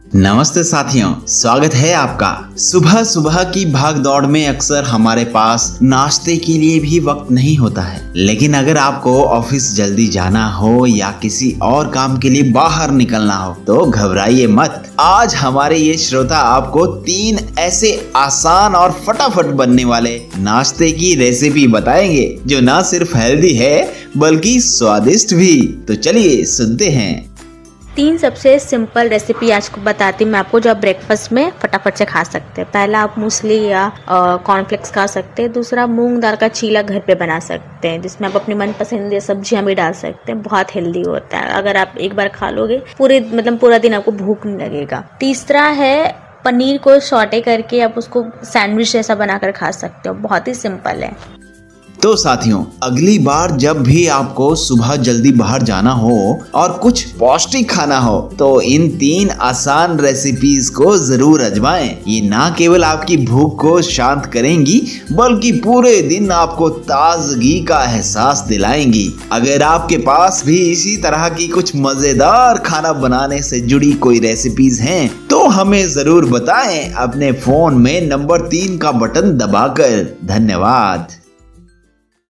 नमस्ते साथियों, स्वागत है आपका। सुबह सुबह की भाग दौड़ में अक्सर हमारे पास नाश्ते के लिए भी वक्त नहीं होता है, लेकिन अगर आपको ऑफिस जल्दी जाना हो या किसी और काम के लिए बाहर निकलना हो तो घबराइए मत। आज हमारे ये श्रोता आपको 3 ऐसे आसान और फटाफट बनने वाले नाश्ते की रेसिपी बताएंगे जो ना सिर्फ हेल्दी है बल्कि स्वादिष्ट भी। तो चलिए सुनते हैं। 3 सबसे सिंपल रेसिपी आज को बताती हूँ मैं आपको, जो आप ब्रेकफास्ट में फटाफट से खा सकते हैं। पहला, आप मूसली या कॉर्नफ्लेक्स खा सकते हैं। दूसरा, मूंग दाल का चीला घर पे बना सकते हैं, जिसमें आप अपनी मनपसंद सब्जियां भी डाल सकते हैं। बहुत हेल्दी होता है। अगर आप एक बार खा लोगे पूरा दिन आपको भूख नहीं लगेगा। तीसरा है, पनीर को सौटे करके आप उसको सैंडविच जैसा बनाकर खा सकते हो। बहुत ही सिंपल है। तो साथियों, अगली बार जब भी आपको सुबह जल्दी बाहर जाना हो और कुछ पौष्टिक खाना हो तो इन 3 आसान रेसिपीज को जरूर आजमाएं। ये ना केवल आपकी भूख को शांत करेंगी बल्कि पूरे दिन आपको ताजगी का एहसास दिलाएंगी। अगर आपके पास भी इसी तरह की कुछ मजेदार खाना बनाने से जुड़ी कोई रेसिपीज हैं तो हमें जरूर बताएं अपने फोन में नंबर 3 का बटन दबाकर। धन्यवाद।